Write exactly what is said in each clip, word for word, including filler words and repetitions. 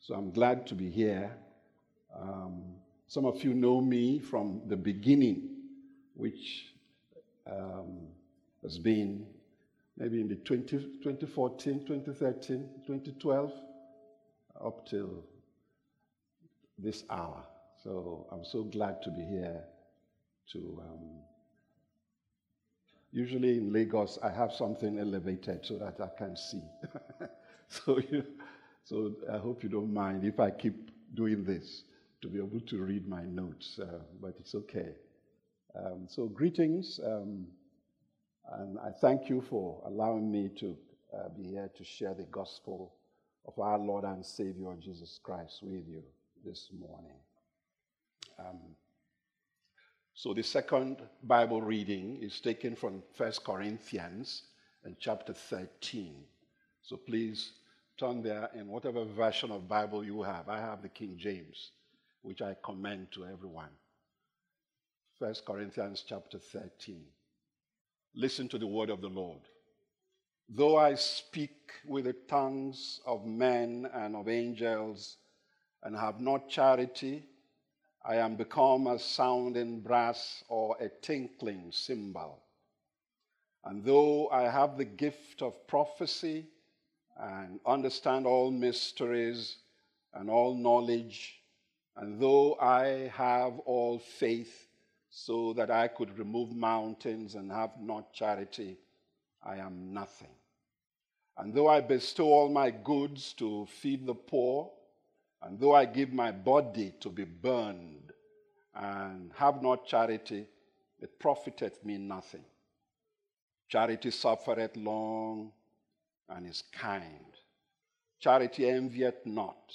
So I'm glad to be here. Um, some of you know me from the beginning, which um, has been maybe in the twenty, twenty fourteen, twenty thirteen, twenty twelve, up till this hour. So I'm so glad to be here to... Um, usually in Lagos, I have something elevated so that I can see. so, you, so I hope you don't mind if I keep doing this to be able to read my notes, uh, but it's okay. Um, so greetings, um, and I thank you for allowing me to uh, be here to share the gospel of our Lord and Savior Jesus Christ with you this morning. Um, so the second Bible reading is taken from First Corinthians in chapter thirteen. So please turn there in whatever version of Bible you have. I have the King James, which I commend to everyone. First Corinthians chapter thirteen. Listen to the word of the Lord. Though I speak with the tongues of men and of angels and have not charity, I am become a sounding brass or a tinkling cymbal. And though I have the gift of prophecy and understand all mysteries and all knowledge, and though I have all faith so that I could remove mountains and have not charity, I am nothing. And though I bestow all my goods to feed the poor, and though I give my body to be burned and have not charity, it profiteth me nothing. Charity suffereth long and is kind. Charity envieth not.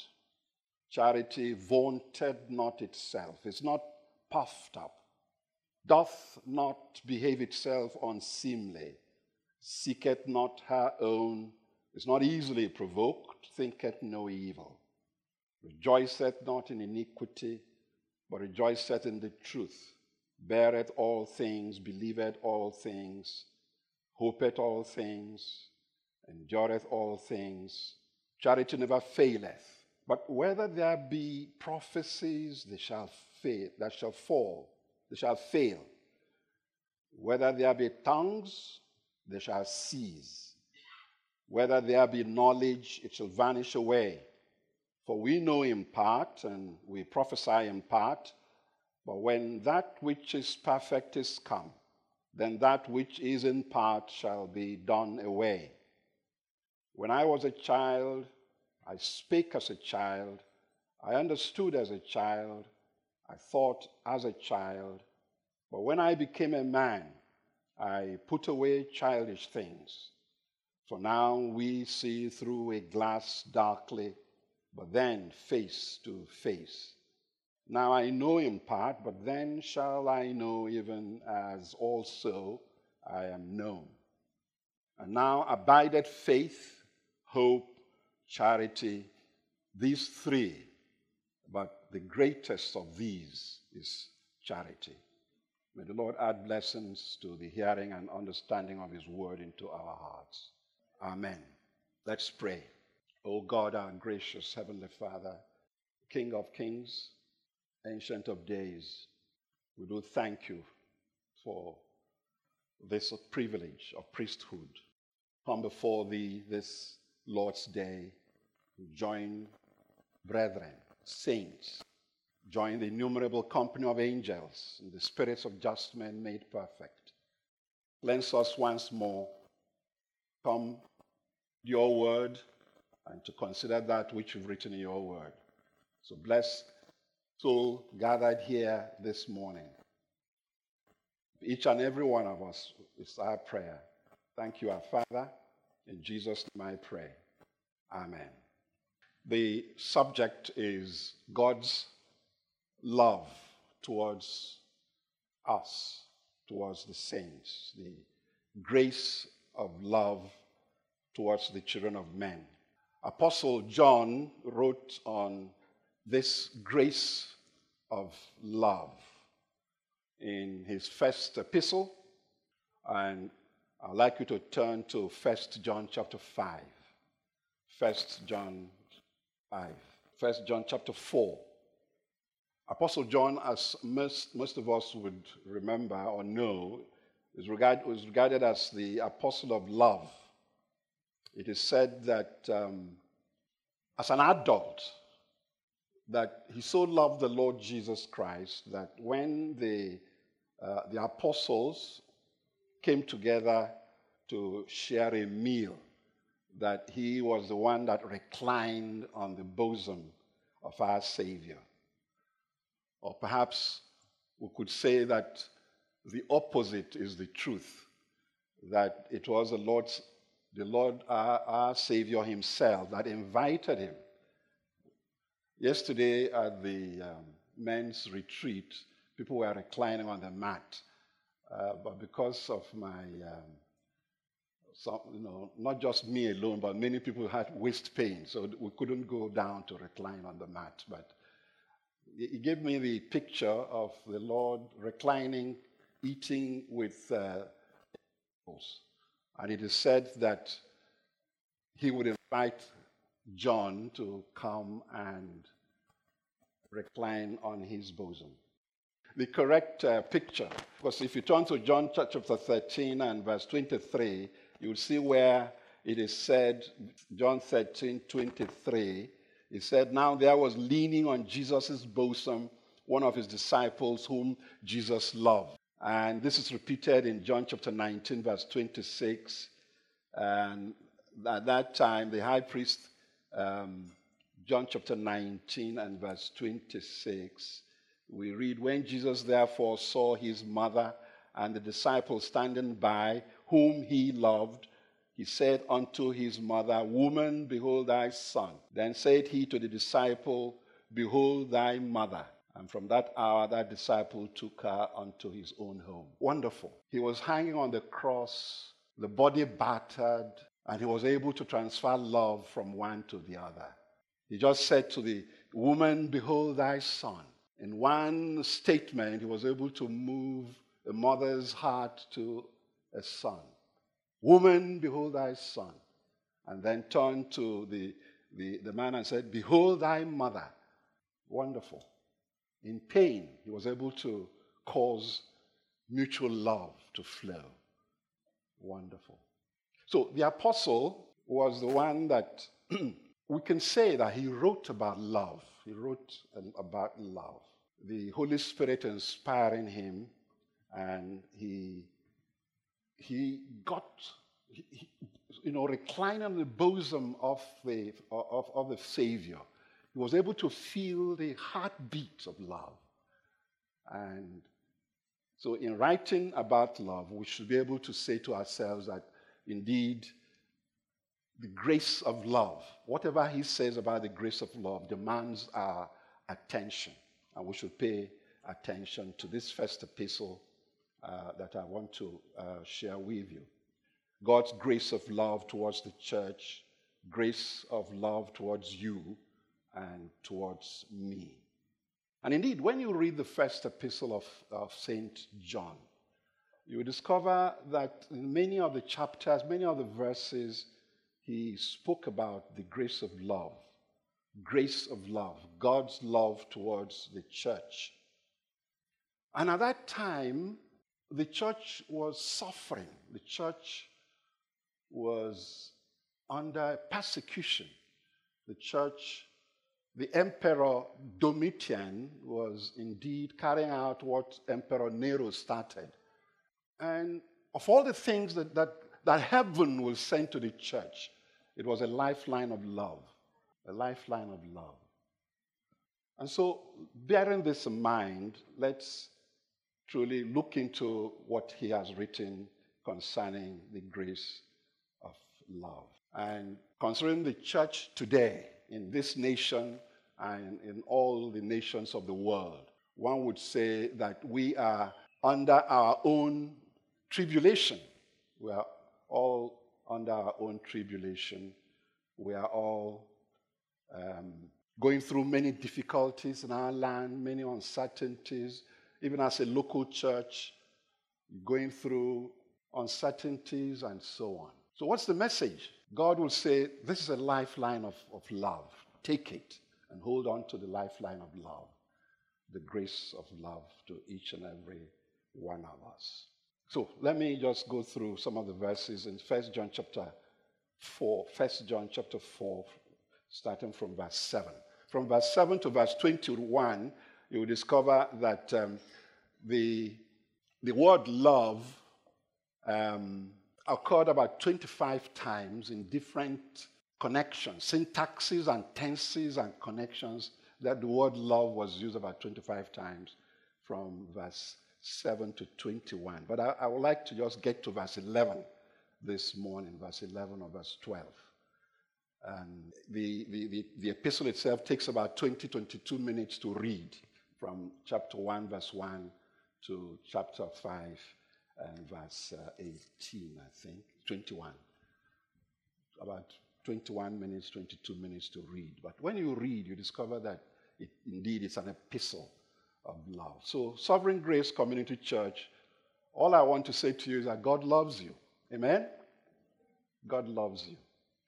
Charity vaunteth not itself, is not puffed up, doth not behave itself unseemly, seeketh not her own, is not easily provoked, thinketh no evil, rejoiceth not in iniquity, but rejoiceth in the truth, beareth all things, believeth all things, hopeth all things, endureth all things. Charity never faileth. But whether there be prophecies, they shall fail, that shall fall, they shall fail. Whether there be tongues, they shall cease. Whether there be knowledge, it shall vanish away. For we know in part, and we prophesy in part, but when that which is perfect is come, then that which is in part shall be done away. When I was a child, I spake as a child, I understood as a child, I thought as a child, but when I became a man, I put away childish things. For now we see through a glass darkly, but then face to face. Now I know in part, but then shall I know even as also I am known. And now abideth faith, hope, charity, these three, but the greatest of these is charity. May the Lord add blessings to the hearing and understanding of his word into our hearts. Amen. Let's pray. O God, our gracious Heavenly Father, King of kings, Ancient of days, we do thank you for this privilege of priesthood. Come before thee this Lord's Day, join brethren, saints, join the innumerable company of angels and the spirits of just men made perfect. Cleanse us once more. Come your word and to consider that which you've written in your word. So bless soul gathered here this morning. Each and every one of us is our prayer. Thank you, our Father. In Jesus' name I pray. Amen. The subject is God's love towards us, towards the saints, the grace of love towards the children of men. Apostle John wrote on this grace of love in his first epistle, and I'd like you to turn to First John chapter five. First John five. First John chapter four. Apostle John, as most, most of us would remember or know, is regard, was regarded as the apostle of love. It is said that um, as an adult, that he so loved the Lord Jesus Christ that when the, uh, the apostles came together to share a meal, that he was the one that reclined on the bosom of our Savior. Or perhaps we could say that the opposite is the truth, that it was the Lord's, the Lord, our, our Savior himself, that invited him. Yesterday at the um, men's retreat, people were reclining on the mat, uh, but because of my, um, some, you know, not just me alone, but many people had waist pain, so we couldn't go down to recline on the mat. But he gave me the picture of the Lord reclining, eating with uh, and it is said that he would invite John to come and recline on his bosom. The correct uh, picture, because if you turn to John chapter thirteen and verse twenty-three, you'll see where it is said, John thirteen, twenty-three, it said, now there was leaning on Jesus' bosom one of his disciples whom Jesus loved. And this is repeated in John chapter nineteen, verse twenty-six. And at that time, the high priest, um, John chapter nineteen and verse twenty-six, we read, when Jesus therefore saw his mother and the disciples standing by, whom he loved, he said unto his mother, woman, behold thy son. Then said he to the disciple, behold thy mother. And from that hour, that disciple took her unto his own home. Wonderful. He was hanging on the cross, the body battered, and he was able to transfer love from one to the other. He just said to the woman, behold thy son. In one statement, he was able to move a mother's heart to a son. Woman, behold thy son. And then turned to the, the, the man and said, behold thy mother. Wonderful. In pain, he was able to cause mutual love to flow. Wonderful. So the apostle was the one that we can say that he wrote about love. He wrote about love. The Holy Spirit inspiring him, and he he got, he, he, you know, reclining on the bosom of the of, of the Savior. He was able to feel the heartbeat of love. And so in writing about love, we should be able to say to ourselves that indeed the grace of love, whatever he says about the grace of love, demands our attention. And we should pay attention to this first epistle uh, that I want to uh, share with you. God's grace of love towards the church, grace of love towards you and towards me. And indeed, when you read the first epistle of, of Saint John, you will discover that in many of the chapters, many of the verses, he spoke about the grace of love. Grace of love, God's love towards the church. And at that time, the church was suffering. The church was under persecution. The church, the Emperor Domitian was indeed carrying out what Emperor Nero started. And of all the things that, that, that heaven will send to the church, it was a lifeline of love. A lifeline of love. And so, bearing this in mind, let's truly look into what he has written concerning the grace of love. And concerning the church today, in this nation and in all the nations of the world, one would say that we are under our own tribulation. We are all under our own tribulation. We are all Um, going through many difficulties in our land, many uncertainties, even as a local church, going through uncertainties and so on. So what's the message? God will say, this is a lifeline of, of love. Take it and hold on to the lifeline of love, the grace of love to each and every one of us. So let me just go through some of the verses in First John chapter four, First John chapter four, starting from verse seven. From verse seven to verse twenty-one, you will discover that um, the, the word love um, occurred about twenty-five times in different connections, syntaxes and tenses and connections, that the word love was used about twenty-five times from verse seven to twenty-one. But I, I would like to just get to verse eleven this morning, verse eleven or verse twelve. And the, the, the, the epistle itself takes about twenty, twenty-two minutes to read, from chapter one, verse one to chapter five and verse uh, eighteen, I think, twenty-one. About twenty-one minutes, twenty-two minutes to read. But when you read, you discover that it, indeed it's an epistle of love. So, Sovereign Grace Community Church, all I want to say to you is that God loves you. Amen? God loves you.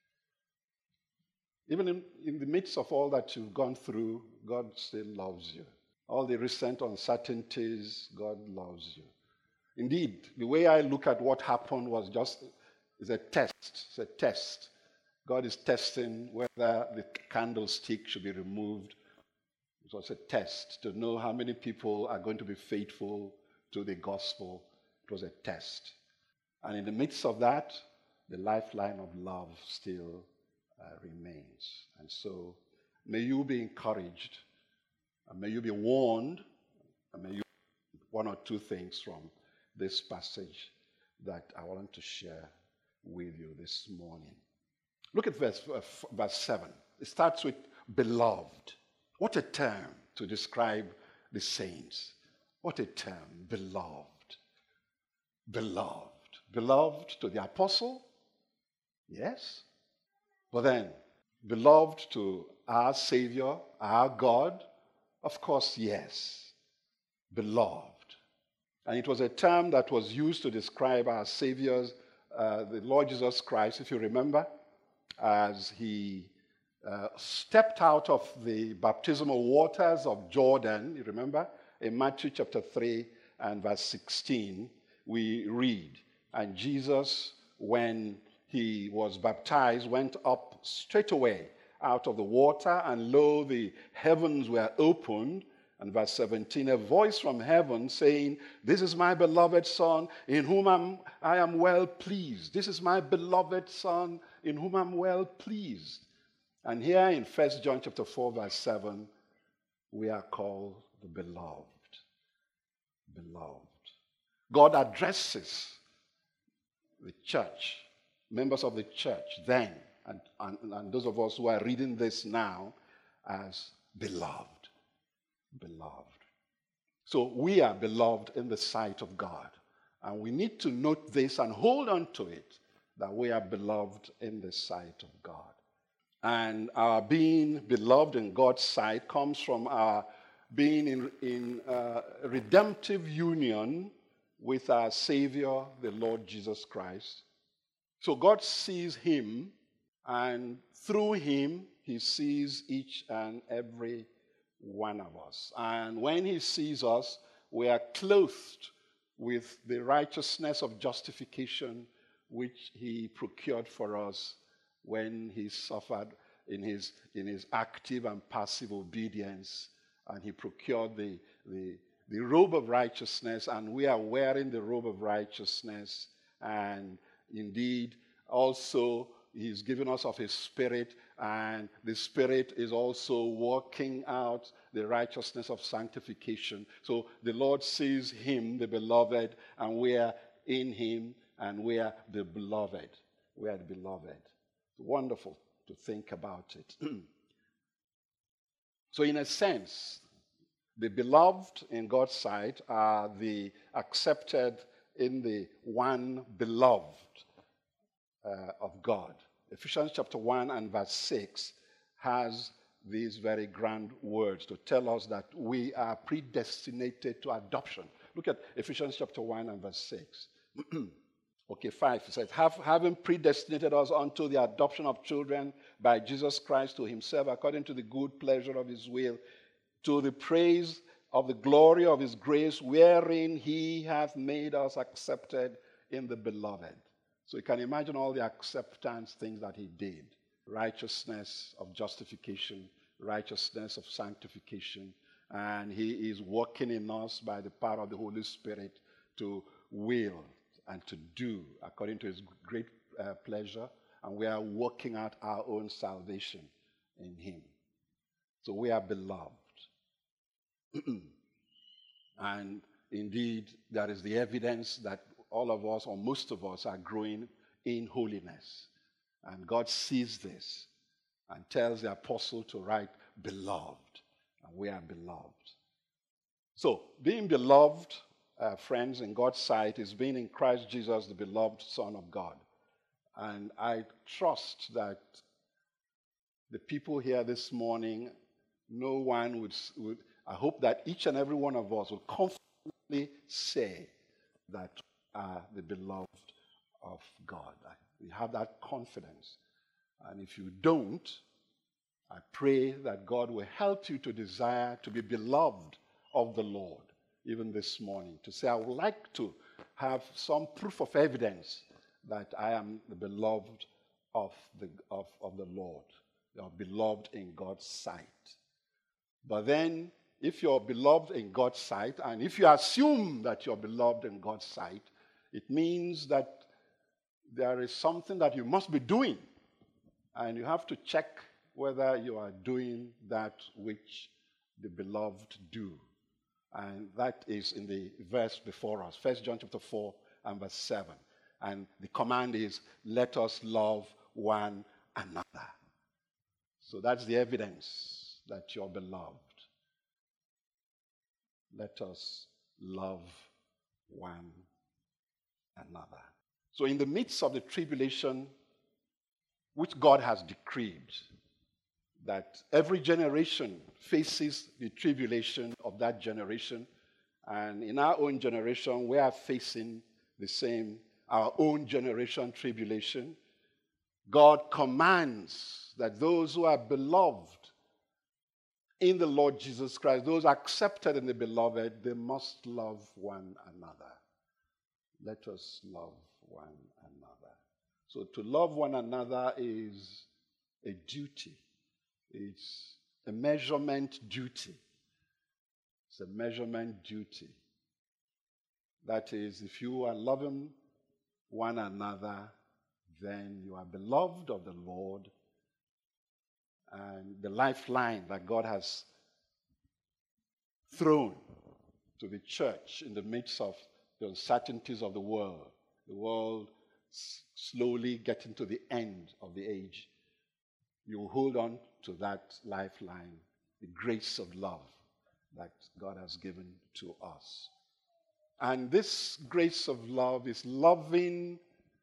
Even in, in the midst of all that you've gone through, God still loves you. All the recent uncertainties, God loves you. Indeed, the way I look at what happened was just is a test. It's a test. God is testing whether the candlestick should be removed. It was a test to know how many people are going to be faithful to the gospel. It was a test. And in the midst of that, the lifeline of love still uh, remains. And so, may you be encouraged, and may you be warned, and may you one or two things from this passage that I want to share with you this morning. Look at verse, uh, verse seven. It starts with beloved. What a term to describe the saints. What a term, beloved. Beloved. Beloved to the apostle, yes. But then, beloved to our Savior, our God, of course, yes. Beloved. And it was a term that was used to describe our Savior's, uh, the Lord Jesus Christ, if you remember, as he uh, stepped out of the baptismal waters of Jordan. You remember? In Matthew chapter three and verse sixteen, we read, and Jesus, when he was baptized, went up straight away out of the water, and lo, the heavens were opened. And verse seventeen, a voice from heaven saying, this is my beloved Son, in whom I'm, I am well pleased. This is my beloved Son, in whom I'm well pleased. And here in First John chapter four, verse seven, we are called the beloved. Beloved. God addresses the church, members of the church then, and, and, and those of us who are reading this now, as beloved. Beloved. So we are beloved in the sight of God. And we need to note this and hold on to it, that we are beloved in the sight of God. And our being beloved in God's sight comes from our being in, in uh, redemptive union with our Savior, the Lord Jesus Christ. So God sees him, and through him, he sees each and every one of us. And when he sees us, we are clothed with the righteousness of justification which he procured for us when he suffered in his, in his active and passive obedience. And he procured the, the, the robe of righteousness, and we are wearing the robe of righteousness. And indeed, also, he's given us of his Spirit, and the Spirit is also working out the righteousness of sanctification. So the Lord sees him, the beloved, and we are in him, and we are the beloved. We are the beloved. It's wonderful to think about it. So in a sense, the beloved in God's sight are the accepted in the one beloved uh, of God. Ephesians chapter one and verse six has these very grand words to tell us that we are predestinated to adoption. Look at Ephesians chapter one and verse six. Okay, five. It says, Have, having predestinated us unto the adoption of children by Jesus Christ to himself, according to the good pleasure of his will, to the praise of the glory of his grace, wherein he hath made us accepted in the beloved. So you can imagine all the acceptance things that he did. Righteousness of justification, righteousness of sanctification. And he is working in us by the power of the Holy Spirit to will and to do according to his great uh, pleasure. And we are working out our own salvation in him. So we are beloved. And indeed, that is the evidence that all of us, or most of us, are growing in holiness. And God sees this and tells the apostle to write, beloved. And we are beloved. So, being beloved, uh, friends, in God's sight is being in Christ Jesus, the beloved Son of God. And I trust that the people here this morning, no one would, would I hope that each and every one of us will confidently say that we are the beloved of God. We have that confidence. And if you don't, I pray that God will help you to desire to be beloved of the Lord, even this morning. To say, I would like to have some proof of evidence that I am the beloved of the, of, of the Lord. You are beloved in God's sight. But then, if you're beloved in God's sight, and if you assume that you're beloved in God's sight, it means that there is something that you must be doing. And you have to check whether you are doing that which the beloved do. And that is in the verse before us, First John chapter four and verse seven. And the command is, let us love one another. So that's the evidence that you're beloved. Let us love one another. So in the midst of the tribulation, which God has decreed, that every generation faces the tribulation of that generation, and in our own generation, we are facing the same, our own generation tribulation. God commands that those who are beloved in the Lord Jesus Christ, those accepted in the beloved, they must love one another. Let us love one another. So to love one another is a duty. It's a measurement duty. It's a measurement duty. That is, if you are loving one another, then you are beloved of the Lord. And the lifeline that God has thrown to the church in the midst of the uncertainties of the world, the world s- slowly getting to the end of the age, you hold on to that lifeline, the grace of love that God has given to us. And this grace of love is loving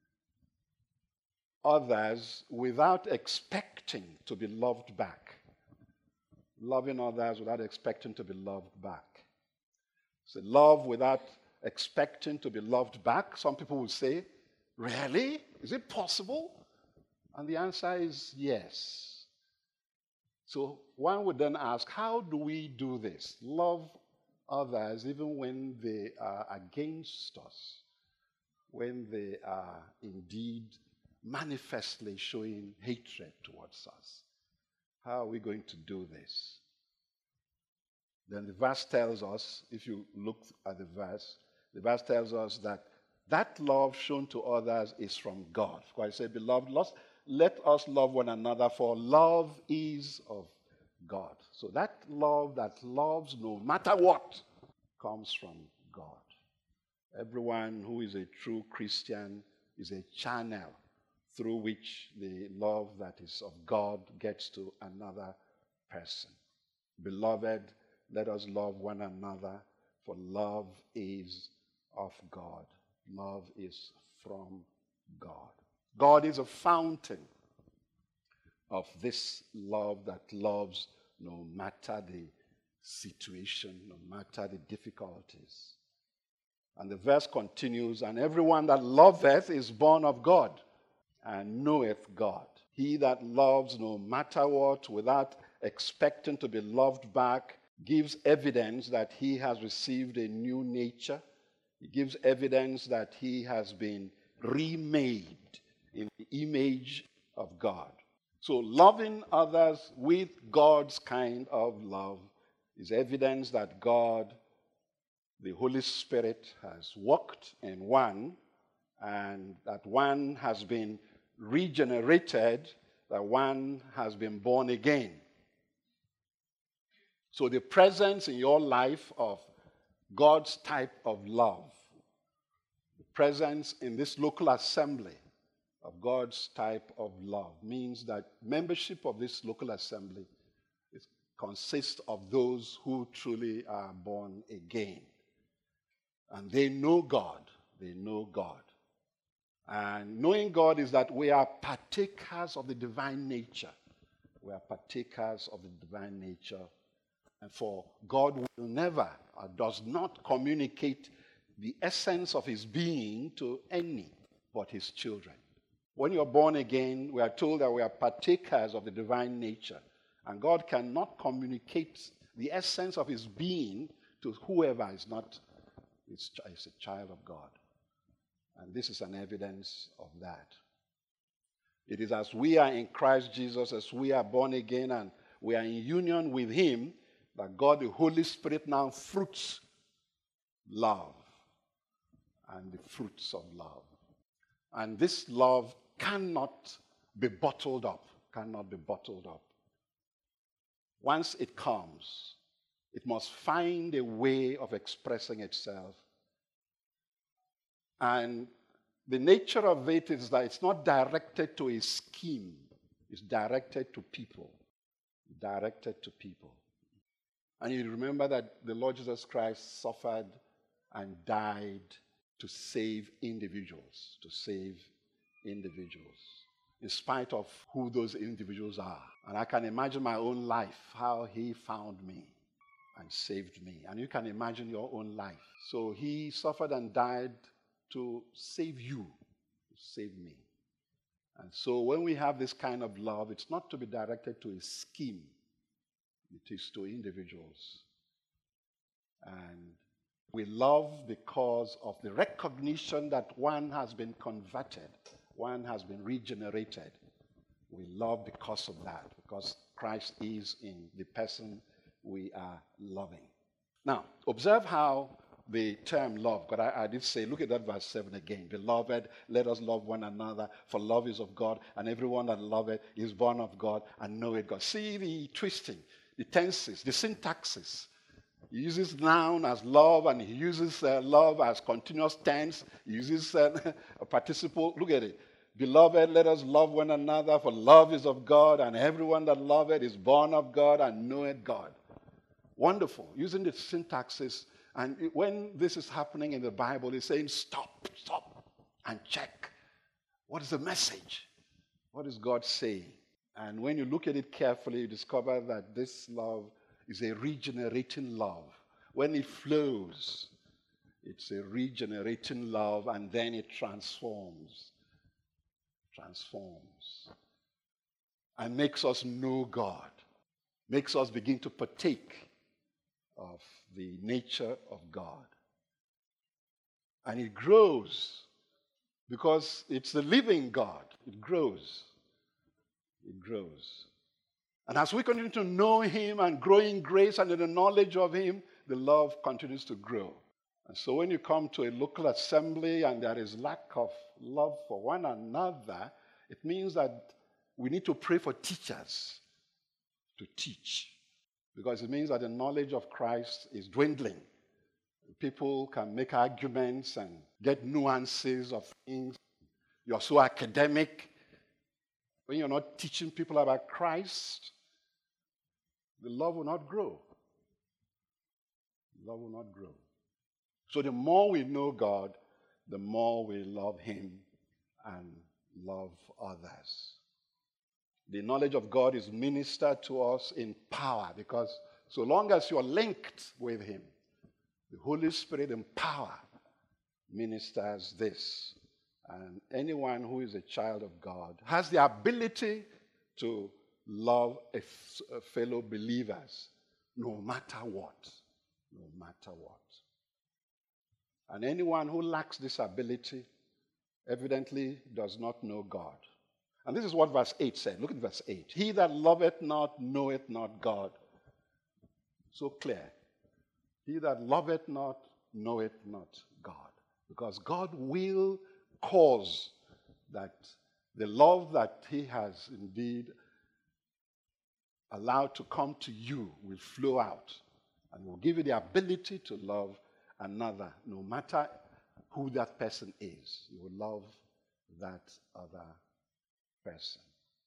others without expecting to be loved back. Loving others without expecting to be loved back. So love without expecting to be loved back. Some people will say, really? Is it possible? And the answer is yes. So one would then ask, how do we do this? Love others even when they are against us, when they are indeed manifestly showing hatred towards us. How are we going to do this? Then the verse tells us, if you look at the verse, the verse tells us that that love shown to others is from God. For I say, beloved, let us love one another, for love is of God. So that love that loves no matter what comes from God. Everyone who is a true Christian is a channel through which the love that is of God gets to another person. Beloved, let us love one another, for love is of God. Love is from God. God is a fountain of this love that loves no matter the situation, no matter the difficulties. And the verse continues, and everyone that loveth is born of God and knoweth God. He that loves no matter what, without expecting to be loved back, gives evidence that he has received a new nature. He gives evidence that he has been remade in the image of God. So loving others with God's kind of love is evidence that God, the Holy Spirit, has worked in one, and that one has been regenerated, that one has been born again. So the presence in your life of God's type of love, the presence in this local assembly of God's type of love, means that membership of this local assembly is, consists of those who truly are born again. And they know God. They know God. And knowing God is that we are partakers of the divine nature. We are partakers of the divine nature. And for God will never, or does not communicate the essence of his being to any but his children. When you're born again, we are told that we are partakers of the divine nature. And God cannot communicate the essence of his being to whoever is not is a child of God. And this is an evidence of that. It is as we are in Christ Jesus, as we are born again and we are in union with him, that God, the Holy Spirit, now fruits love and the fruits of love. And this love cannot be bottled up, cannot be bottled up. Once it comes, it must find a way of expressing itself. And the nature of it is that it's not directed to a scheme. It's directed to people. Directed to people. And you remember that the Lord Jesus Christ suffered and died to save individuals, to save individuals, in spite of who those individuals are. And I can imagine my own life, how he found me and saved me. And you can imagine your own life. So he suffered and died to save you, to save me. And so when we have this kind of love, it's not to be directed to a scheme. It is to individuals. And we love because of the recognition that one has been converted, one has been regenerated. We love because of that, because Christ is in the person we are loving. Now, observe how the term love, but I, I did say, look at that verse seven again. Beloved, let us love one another, for love is of God, and everyone that loveth is born of God and knoweth God. See the twisting, the tenses, the syntaxes. He uses noun as love, and he uses uh, love as continuous tense. He uses uh, a participle. Look at it. Beloved, let us love one another, for love is of God, and everyone that loveth is born of God and knoweth God. Wonderful. Using the syntaxes. And it, when this is happening in the Bible, it's saying stop, stop, and check. What is the message? What is God saying? And when you look at it carefully, you discover that this love is a regenerating love. When it flows, it's a regenerating love, and then it transforms. Transforms. And makes us know God. Makes us begin to partake of the nature of God. And it grows because it's the living God. It grows. It grows. And as we continue to know him and grow in grace and in the knowledge of him, the love continues to grow. And so when you come to a local assembly and there is lack of love for one another, it means that we need to pray for teachers to teach. Because it means that the knowledge of Christ is dwindling. People can make arguments and get nuances of things. You're so academic. When you're not teaching people about Christ, the love will not grow. The love will not grow. So the more we know God, the more we love him and love others. The knowledge of God is ministered to us in power, because so long as you're linked with him, the Holy Spirit in power ministers this. And anyone who is a child of God has the ability to love a, f- a fellow believers no matter what. No matter what. And anyone who lacks this ability evidently does not know God. And this is what verse eight said. Look at verse eight. He that loveth not knoweth not God. So clear. He that loveth not knoweth not God. Because God will cause that the love that he has indeed allowed to come to you will flow out and will give you the ability to love another, no matter who that person is. You will love that other person.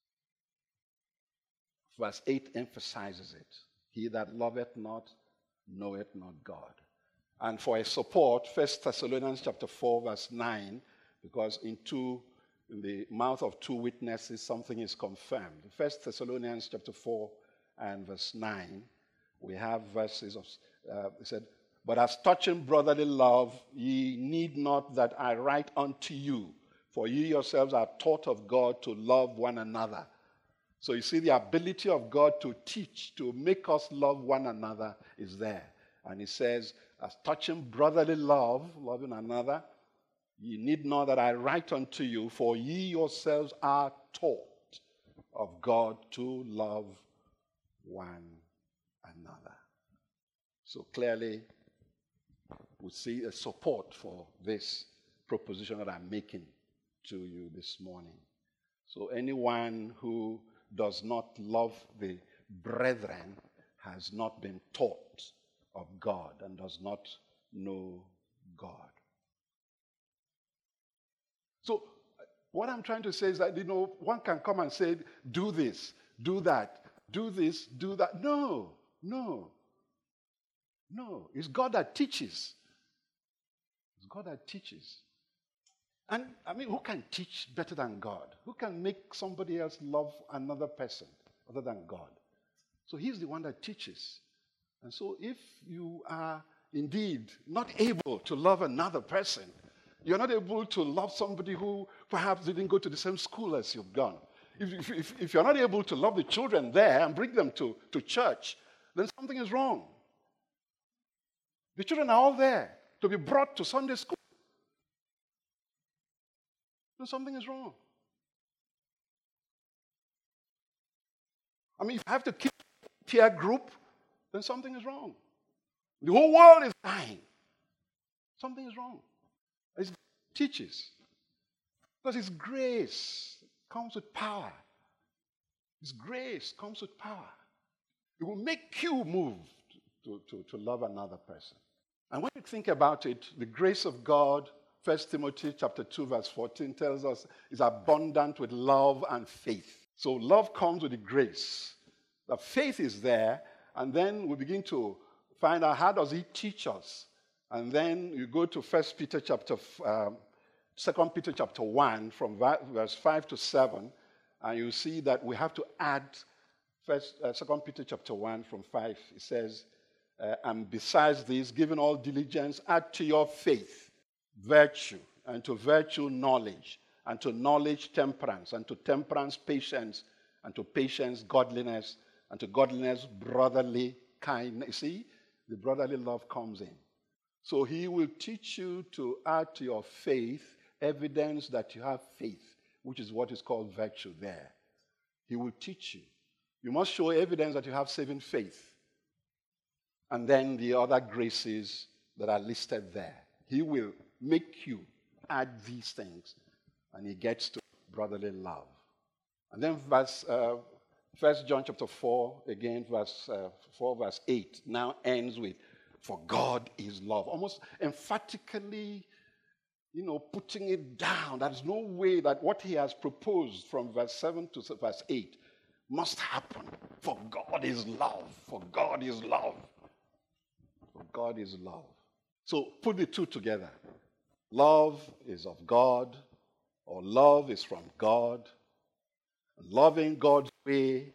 Verse eight emphasizes it. He that loveth not knoweth not God. And for a support, First Thessalonians chapter four, verse nine, because in two, in the mouth of two witnesses, something is confirmed. First Thessalonians chapter four and verse nine, we have verses of, uh, it said, but as touching brotherly love, ye need not that I write unto you, for ye yourselves are taught of God to love one another. So you see, the ability of God to teach, to make us love one another is there. And he says, as touching brotherly love, loving another, ye need not that I write unto you, for ye yourselves are taught of God to love one another. So clearly, we see a support for this proposition that I'm making to you this morning. So anyone who does not love the brethren has not been taught of God and does not know God. So what I'm trying to say is that, you know, one can come and say, do this, do that, do this, do that. No, no, no. It's God that teaches. It's God that teaches. And, I mean, who can teach better than God? Who can make somebody else love another person other than God? So he's the one that teaches. And so if you are indeed not able to love another person, you're not able to love somebody who perhaps didn't go to the same school as you've gone. If, if, if you're not able to love the children there and bring them to, to church, then something is wrong. The children are all there to be brought to Sunday school. Then something is wrong. I mean, if I have to keep a peer group, then something is wrong. The whole world is dying. Something is wrong. It teaches. Because His grace comes with power. His grace comes with power. It will make you move to, to, to love another person. And when you think about it, the grace of God, First Timothy chapter two, verse fourteen tells us, is abundant with love and faith. So love comes with the grace. The faith is there, and then we begin to find out how does He teach us. And then you go to First Peter chapter, um, Second Peter chapter one, from verse five to seven, and you see that we have to add First, uh, Second Peter chapter one from five. It says, uh, and besides this, giving all diligence, add to your faith virtue, and to virtue knowledge, and to knowledge temperance, and to temperance patience, and to patience godliness, and to godliness brotherly kindness. See, the brotherly love comes in. So He will teach you to add to your faith evidence that you have faith, which is what is called virtue there. He will teach you. You must show evidence that you have saving faith. And then the other graces that are listed there. He will make you add these things, and He gets to brotherly love. And then verse, uh, First John chapter four, again, verse uh, four, verse eight, now ends with, for God is love. Almost emphatically, you know, putting it down. There's no way that what He has proposed from verse seven to verse eight must happen. For God is love. For God is love. For God is love. So put the two together. Love is of God, or love is from God. Loving God's way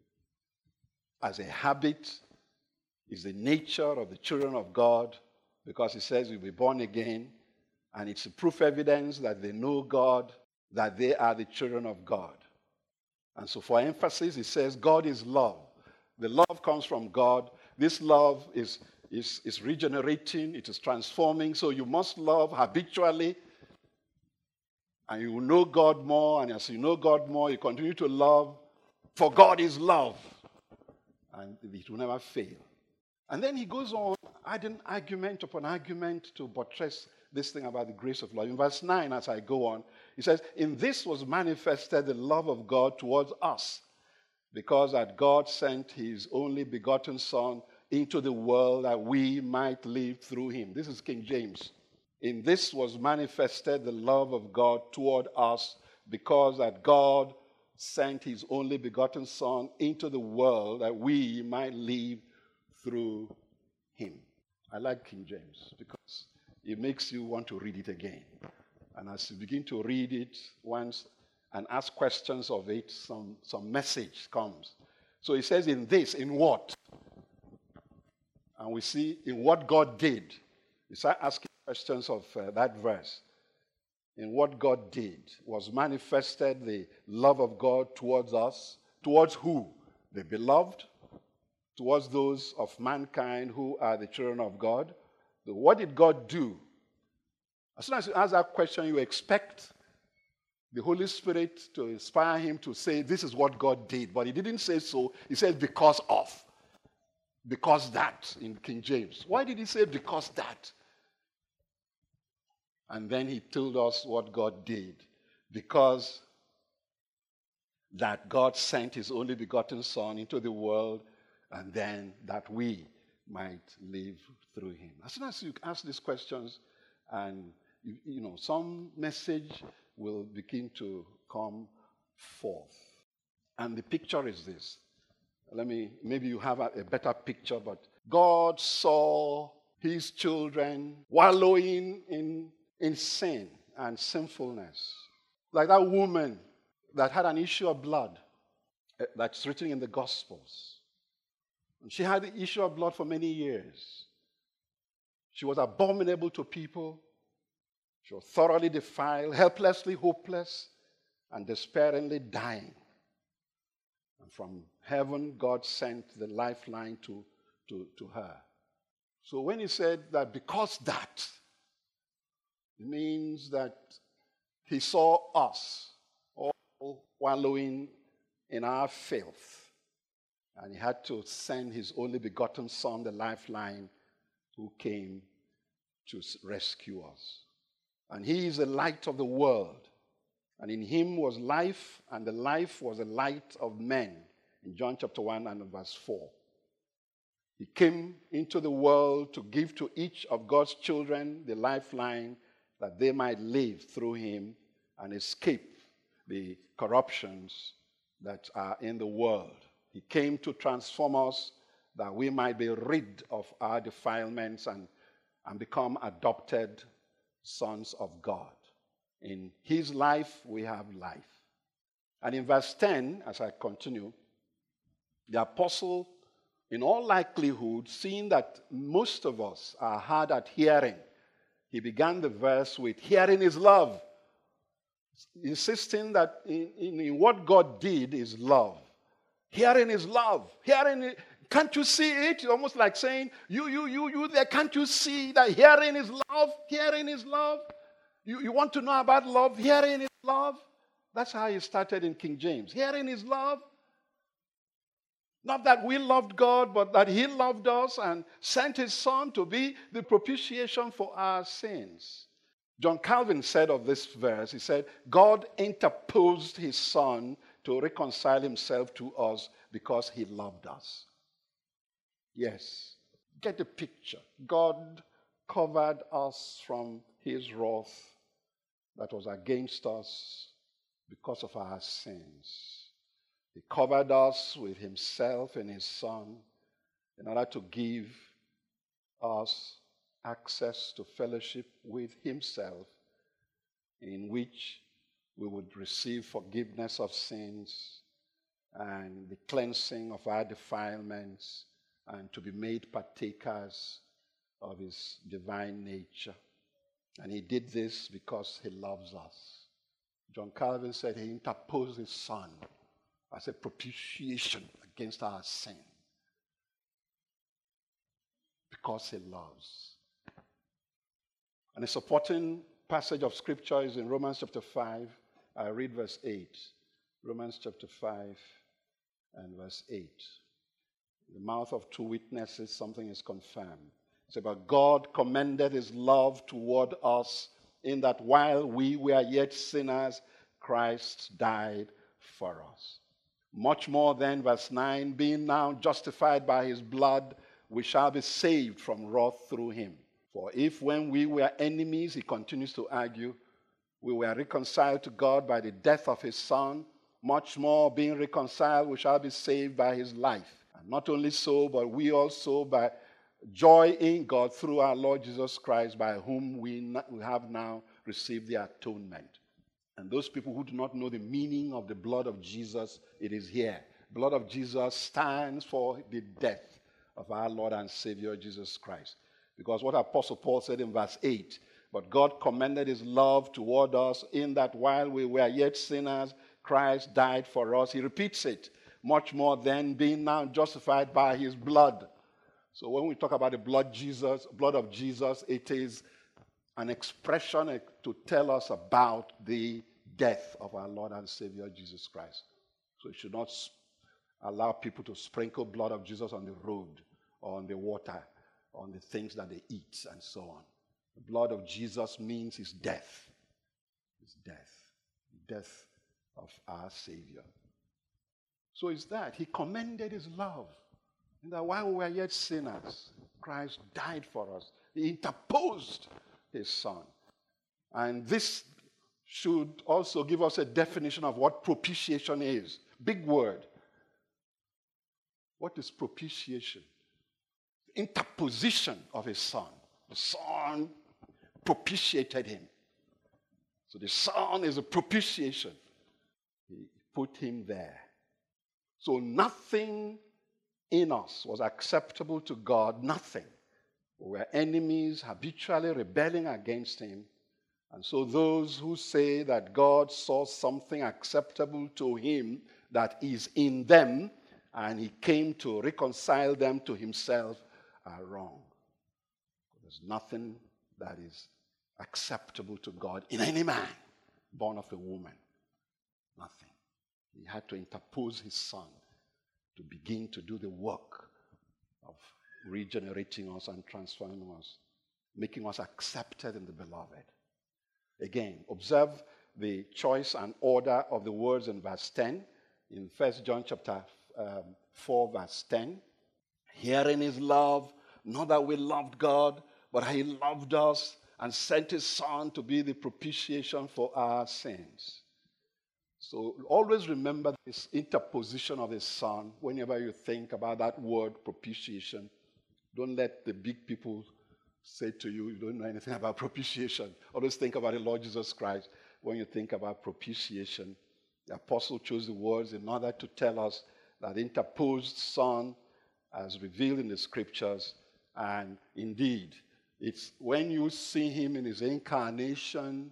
as a habit is the nature of the children of God, because He says you'll be born again, And it's a proof evidence that they know God, that they are the children of God. And so for emphasis, it says God is love. The love comes from God. This love is, is, is regenerating. It is transforming. So you must love habitually. And you will know God more. And as you know God more, you continue to love. For God is love. And it will never fail. And then he goes on, adding argument upon argument to buttress this thing about the grace of love. In verse nine, as I go on, he says, in this was manifested the love of God towards us, because that God sent his only begotten Son into the world that we might live through him. This is King James. In this was manifested the love of God toward us, because that God sent his only begotten Son into the world that we might live through him. I like King James because it makes you want to read it again. And as you begin to read it once and ask questions of it, some, some message comes. So he says, in this, in what? And we see in what God did. You start asking questions of uh, that verse. In what God did was manifested the love of God towards us. Towards who? The beloved. Towards those of mankind who are the children of God. So what did God do? As soon as you ask that question, you expect the Holy Spirit to inspire him to say, this is what God did. But he didn't say so. He said, because of. Because that, in King James. Why did he say because that? And then he told us what God did. Because that God sent his only begotten Son into the world, and then that we might live through him. As soon as you ask these questions, and you, you know, some message will begin to come forth. And the picture is this. Let me, maybe you have a, a better picture, but God saw his children wallowing in, in sin and sinfulness. Like that woman that had an issue of blood that's written in the Gospels. And she had the issue of blood for many years. She was abominable to people. She was thoroughly defiled, helplessly hopeless, and despairingly dying. And from heaven, God sent the lifeline to, to, to her. So when he said that because that, it means that he saw us all wallowing in our filth. And he had to send his only begotten Son, the lifeline, who came to rescue us. And he is the light of the world. And in him was life, and the life was the light of men. In John chapter one and verse four. He came into the world to give to each of God's children the lifeline that they might live through him and escape the corruptions that are in the world. He came to transform us that we might be rid of our defilements and, and become adopted sons of God. In his life, we have life. And in verse ten, as I continue, the apostle, in all likelihood, seeing that most of us are hard at hearing, he began the verse with, hearing is love, insisting that in, in, in what God did is love. Hearing is love. Hearing it, can't you see it? It's almost like saying, you, you, you, you there, can't you see that hearing is love? Hearing is love. You, you want to know about love? Hearing is love. That's how he started in King James. Hearing is love. Not that we loved God, but that he loved us and sent his Son to be the propitiation for our sins. John Calvin said of this verse, he said, God interposed his Son to reconcile himself to us because he loved us. Yes, get the picture. God covered us from his wrath that was against us because of our sins. He covered us with himself and his Son in order to give us access to fellowship with himself, in which we would receive forgiveness of sins and the cleansing of our defilements and to be made partakers of his divine nature. And he did this because he loves us. John Calvin said he interposed his son as a propitiation against our sin because he loves. And a supporting passage of scripture is in Romans chapter five. I read verse eight. Romans chapter five and verse eight. In the mouth of two witnesses, something is confirmed. It's about God commended his love toward us in that while we were yet sinners, Christ died for us. Much more then, verse nine, being now justified by his blood, we shall be saved from wrath through him. For if when we were enemies, he continues to argue, we were reconciled to God by the death of his son, much more being reconciled, we shall be saved by his life. And not only so, but we also by joy in God through our Lord Jesus Christ, by whom we have now received the atonement. And those people who do not know the meaning of the blood of Jesus, it is here. Blood of Jesus stands for the death of our Lord and Savior Jesus Christ. Because what Apostle Paul said in verse eight, but God commended his love toward us in that while we were yet sinners, Christ died for us. He repeats it. Much more then, being now justified by his blood. So when we talk about the blood Jesus, blood of Jesus, it is an expression to tell us about the death of our Lord and Savior Jesus Christ. So we should not allow people to sprinkle blood of Jesus on the road or on the water, or on the things that they eat and so on. The blood of Jesus means his death. His death. The death of our Savior. So it's that. He commended his love. And that while we were yet sinners, Christ died for us. He interposed his son. And this should also give us a definition of what propitiation is. Big word. What is propitiation? Interposition of his son. The son propitiated him. So the son is a propitiation. He put him there. So nothing in us was acceptable to God. Nothing. We were enemies, habitually rebelling against him. And so those who say that God saw something acceptable to him that is in them, and he came to reconcile them to himself, are wrong. There's nothing that is acceptable to God in any man born of a woman. Nothing. He had to interpose his son to begin to do the work of regenerating us and transforming us, making us accepted in the beloved. Again, observe the choice and order of the words in verse ten. In First John chapter um, four, verse ten. Herein is love, not that we loved God, but he loved us and sent his son to be the propitiation for our sins. So always remember this interposition of his son whenever you think about that word propitiation. Don't let the big people say to you, you don't know anything about propitiation. Always think about the Lord Jesus Christ when you think about propitiation. The apostle chose the words in order to tell us that interposed son as revealed in the scriptures. And indeed, it's when you see him in his incarnation,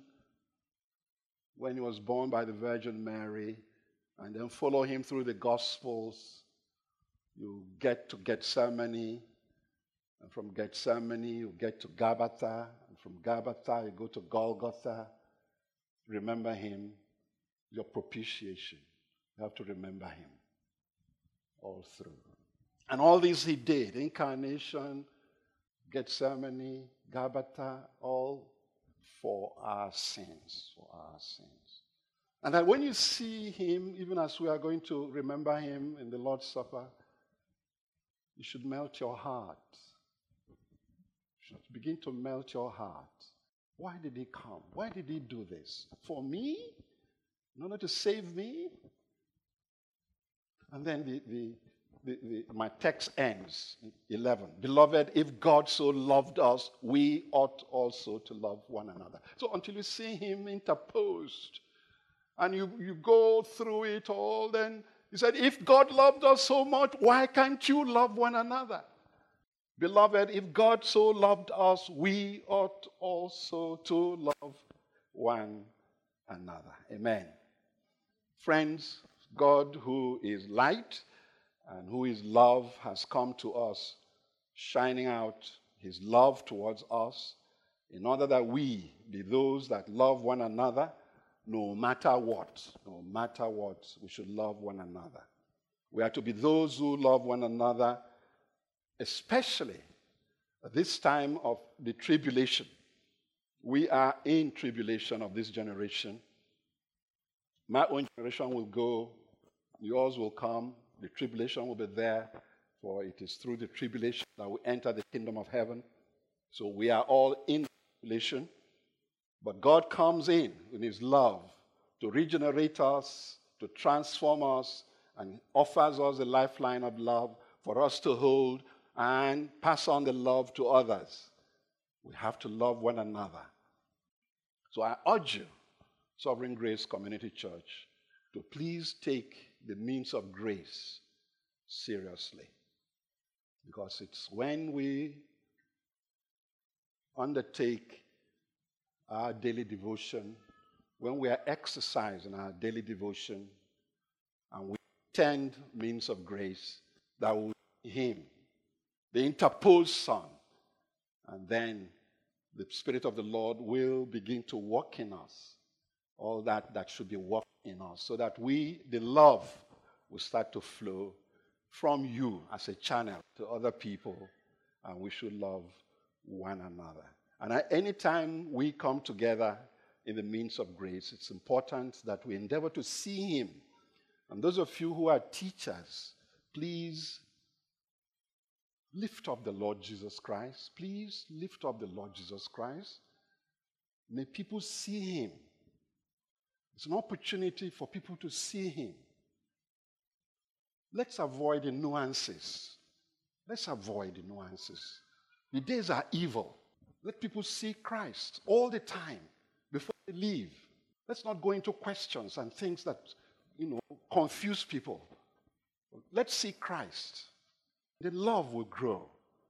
when he was born by the Virgin Mary, and then follow him through the Gospels, you get to Gethsemane, and from Gethsemane you get to Gabbatha, and from Gabbatha you go to Golgotha. Remember him, your propitiation. You have to remember him all through. And all these he did, incarnation, Gethsemane, Gabbatha, all for our sins, for our sins. And that when you see him, even as we are going to remember him in the Lord's Supper, you should melt your heart. You should begin to melt your heart. Why did he come? Why did he do this? For me? In order to save me? And then the, the, the, the, my text ends, eleven. Beloved, if God so loved us, we ought also to love one another. So until you see him interposed, and you, you go through it all, then he said, if God loved us so much, why can't you love one another? Beloved, if God so loved us, we ought also to love one another. Amen. Friends, God, who is light and who is love, has come to us, shining out his love towards us, in order that we be those that love one another, no matter what. No matter what, we should love one another. We are to be those who love one another, especially at this time of the tribulation. We are in tribulation of this generation. My own generation will go, yours will come, the tribulation will be there, for it is through the tribulation that we enter the kingdom of heaven. So we are all in tribulation, but God comes in in his love to regenerate us, to transform us, and offers us a lifeline of love for us to hold and pass on the love to others. We have to love one another. So I urge you, Sovereign Grace Community Church, to please take the means of grace seriously. Because it's when we undertake our daily devotion, when we are exercising our daily devotion, and we attend means of grace, that will be him, the interposed Son, and then the Spirit of the Lord will begin to work in us, all that that should be worked in us, so that we, the love, will start to flow from you as a channel to other people, and we should love one another. And at any time we come together in the means of grace, it's important that we endeavor to see him. And those of you who are teachers, please lift up the Lord Jesus Christ. Please lift up the Lord Jesus Christ. May people see him. It's an opportunity for people to see him. Let's avoid the nuances. Let's avoid the nuances. The days are evil. Let people see Christ all the time before they leave. Let's not go into questions and things that, you know, confuse people. Let's see Christ. The love will grow.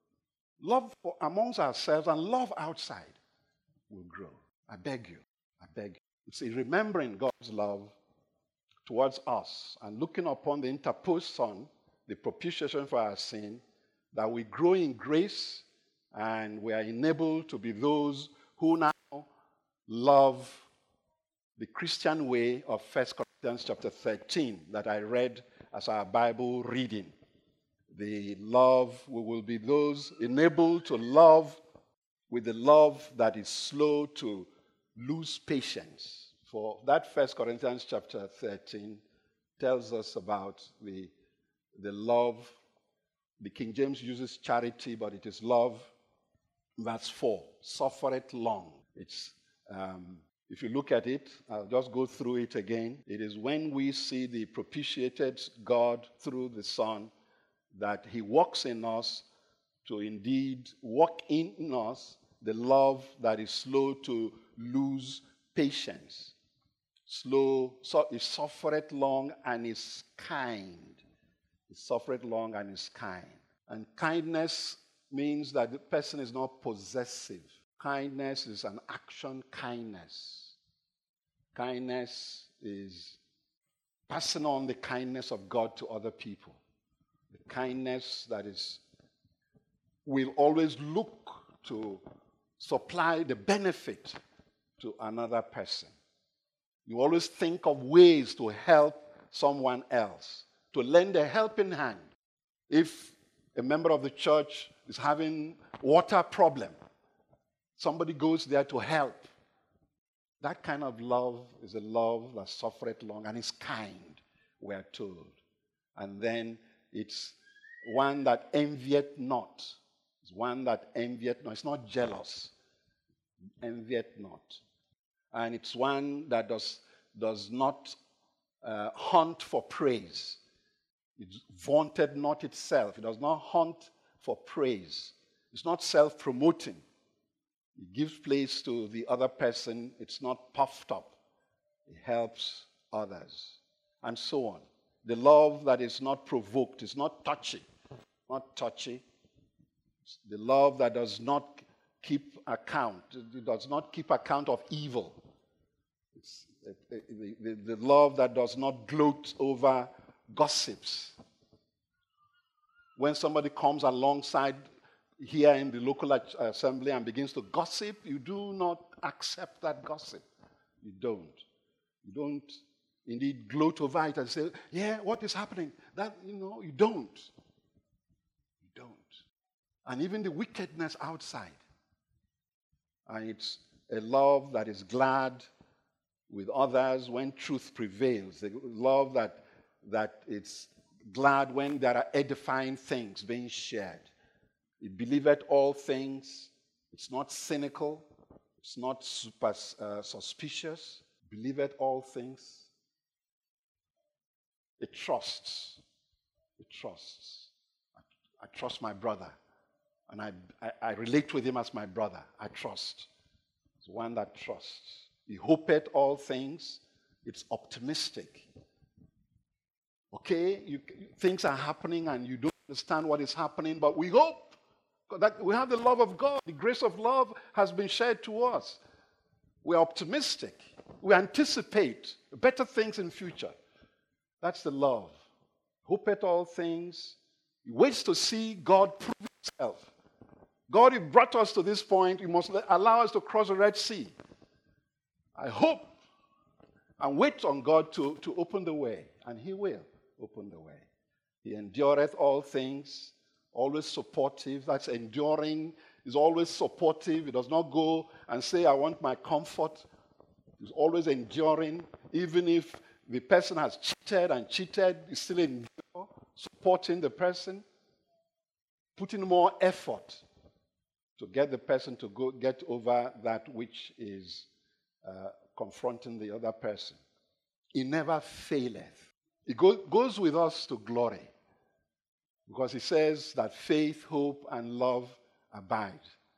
Love for amongst ourselves and love outside will grow. I beg you. I beg you. It's in remembering God's love towards us and looking upon the interposed Son, the propitiation for our sin, that we grow in grace and we are enabled to be those who now love the Christian way of First Corinthians chapter thirteen that I read as our Bible reading. The love, we will be those enabled to love with the love that is slow to lose patience. For that First Corinthians chapter thirteen tells us about the, the love. The King James uses charity, but it is love. Verse four, suffereth long. It's, um, if you look at it, I'll just go through it again. It is when we see the propitiated God through the Son that he works in us to indeed work in us the love that is slow to lose patience. Slow, so it suffereth long and is kind. It suffereth long and is kind. And kindness means that the person is not possessive. Kindness is an action kindness. Kindness is passing on the kindness of God to other people. The kindness that is will always look to supply the benefit to another person. You always think of ways to help someone else, to lend a helping hand. If a member of the church is having water problem, somebody goes there to help. That kind of love is a love that suffereth long and is kind, we are told. And then it's one that envieth not. It's one that envieth not. It's not jealous. Envieth not. And it's one that does, does not uh, hunt for praise. It vaunted not itself. It does not hunt for praise. It's not self-promoting. It gives place to the other person. It's not puffed up. It helps others. And so on. The love that is not provoked, is not touchy. Not touchy. The love that does not keep account, it does not keep account of evil. It's the, the, the love that does not gloat over gossips. When somebody comes alongside here in the local assembly and begins to gossip, you do not accept that gossip. You don't. You don't indeed gloat over it and say, yeah, what is happening? That, you know, you don't. You don't. And even the wickedness outside. And it's a love that is glad with others when truth prevails. A love that, that it's glad when there are edifying things being shared. It believeth all things. It's not cynical. It's not super uh, suspicious. Believeth all things. It trusts. It trusts. I, I trust my brother. And I, I, I relate with him as my brother. I trust. It's one that trusts. He hopeth all things. It's optimistic. Okay, you, things are happening and you don't understand what is happening, but we hope that we have the love of God. The grace of love has been shared to us. We're optimistic. We anticipate better things in future. That's the love. Hopeth all things. He waits to see God prove himself. God, you brought us to this point. You must allow us to cross the Red Sea. I hope and wait on God to, to open the way, and he will open the way. He endureth all things, always supportive. That's enduring. He's always supportive. He does not go and say, I want my comfort. He's always enduring. Even if the person has cheated and cheated, he's still enduring, supporting the person, putting more effort to get the person to go get over that which is uh, confronting the other person. He never faileth. It go, goes with us to glory because he says that faith, hope, and love abide.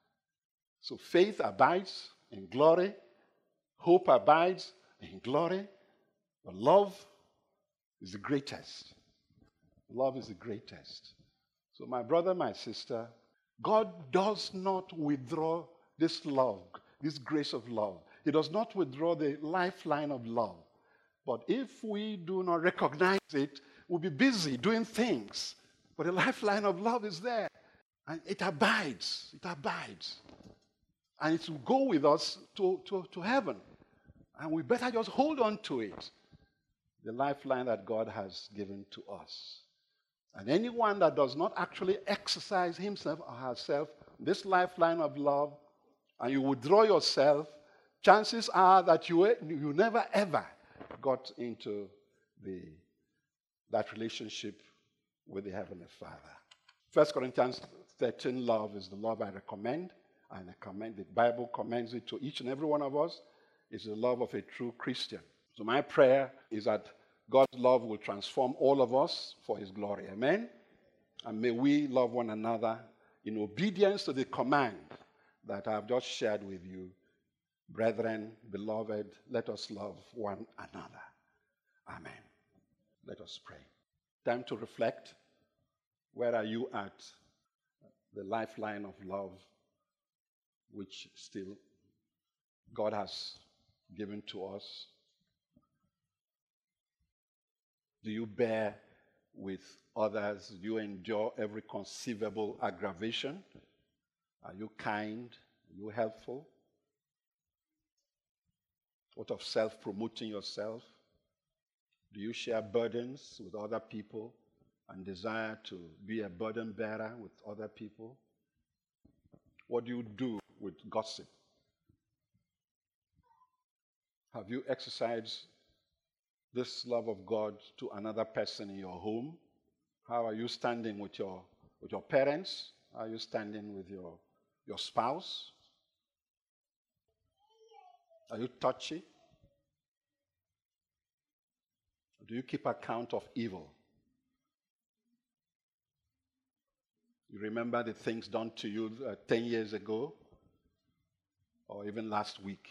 So faith abides in glory, hope abides in glory, but love is the greatest. Love is the greatest. So my brother, my sister, God does not withdraw this love, this grace of love. He does not withdraw the lifeline of love. But if we do not recognize it, we'll be busy doing things. But the lifeline of love is there. And it abides. It abides. And it will go with us to, to, to heaven. And we better just hold on to it. The lifeline that God has given to us. And anyone that does not actually exercise himself or herself, this lifeline of love, and you withdraw yourself, chances are that you, you never ever got into the, that relationship with the Heavenly Father. First Corinthians thirteen, love is the love I recommend, and I commend, the Bible commends it to each and every one of us. It's the love of a true Christian. So my prayer is that God's love will transform all of us for his glory. Amen? And may we love one another in obedience to the command that I have just shared with you. Brethren, beloved, let us love one another. Amen. Let us pray. Time to reflect. Where are you at? The lifeline of love which still God has given to us. Do you bear with others? Do you endure every conceivable aggravation? Are you kind? Are you helpful? What of self-promoting yourself? Do you share burdens with other people and desire to be a burden bearer with other people? What do you do with gossip? Have you exercised this love of God to another person in your home? How are you standing with your, with your parents? How are you standing with your, your spouse? Are you touchy? Do you keep account of evil? You remember the things done to you uh, ten years ago or even last week?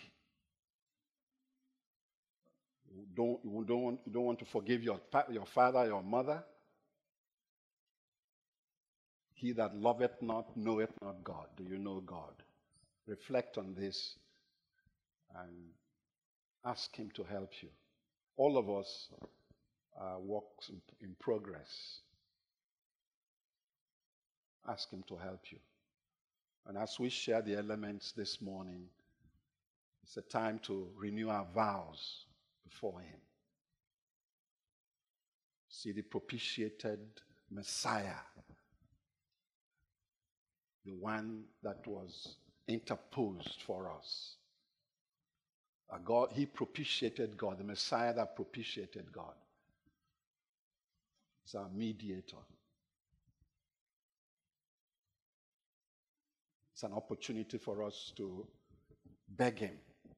You don't, you don't, want, you don't want to forgive your, your father, your mother? He that loveth not knoweth not God. Do you know God? Reflect on this and ask him to help you. All of us are works in, in progress. Ask him to help you. And as we share the elements this morning, it's a time to renew our vows before him. See the propitiated Messiah, the one that was interposed for us. A God, he propitiated God, the Messiah that propitiated God. It's our mediator. It's an opportunity for us to beg him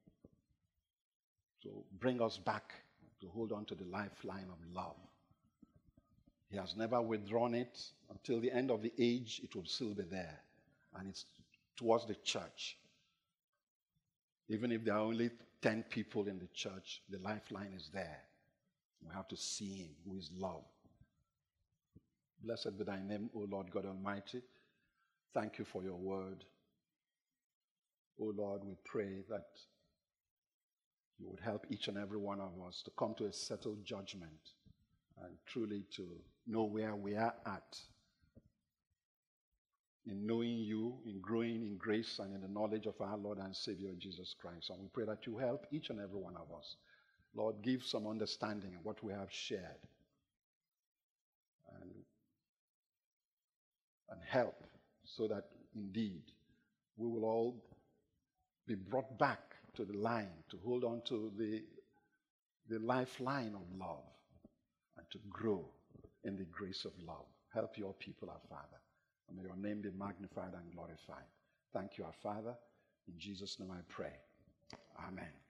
to bring us back, to hold on to the lifeline of love. He has never withdrawn it. Until the end of the age, it will still be there. And it's towards the church. Even if there are only ten people in the church, the lifeline is there. We have to see him, who is love. Blessed be thy name, O Lord God Almighty. Thank you for your word. O Lord, we pray that you would help each and every one of us to come to a settled judgment and truly to know where we are at in knowing you, in growing in grace and in the knowledge of our Lord and Savior Jesus Christ. And we pray that you help each and every one of us. Lord, give some understanding of what we have shared. And, and help so that indeed we will all be brought back to the line, to hold on to the, the lifeline of love and to grow in the grace of love. Help your people, our Father. And may your name be magnified and glorified. Thank you, our Father. In Jesus' name I pray. Amen.